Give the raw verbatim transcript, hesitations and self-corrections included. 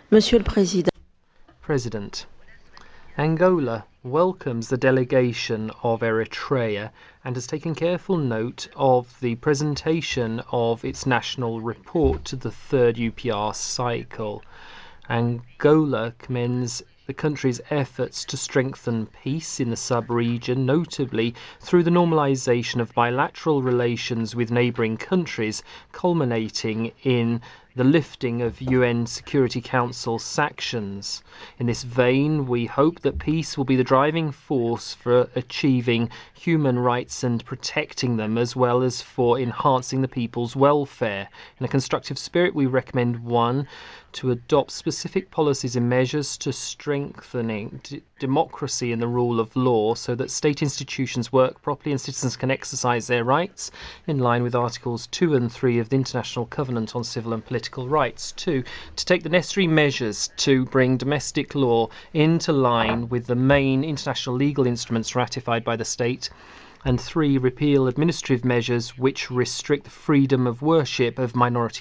Monsieur le Président, President, Angola welcomes the delegation of Eritrea and has taken careful note of the presentation of its national report to the third U P R cycle. Angola commends the country's efforts to strengthen peace in the sub-region, notably through the normalization of bilateral relations with neighboring countries, culminating in the lifting of U N Security Council sanctions. In this vein, we hope that peace will be the driving force for achieving human rights and protecting them, as well as for enhancing the people's welfare. In a constructive spirit, we recommend one, to adopt specific policies and measures to strengthening d- democracy and the rule of law so that state institutions work properly and citizens can exercise their rights in line with Articles two and three of the International Covenant on Civil and Political Rights. Two, to take the necessary measures to bring domestic law into line with the main international legal instruments ratified by the state. And three, repeal administrative measures which restrict the freedom of worship of minority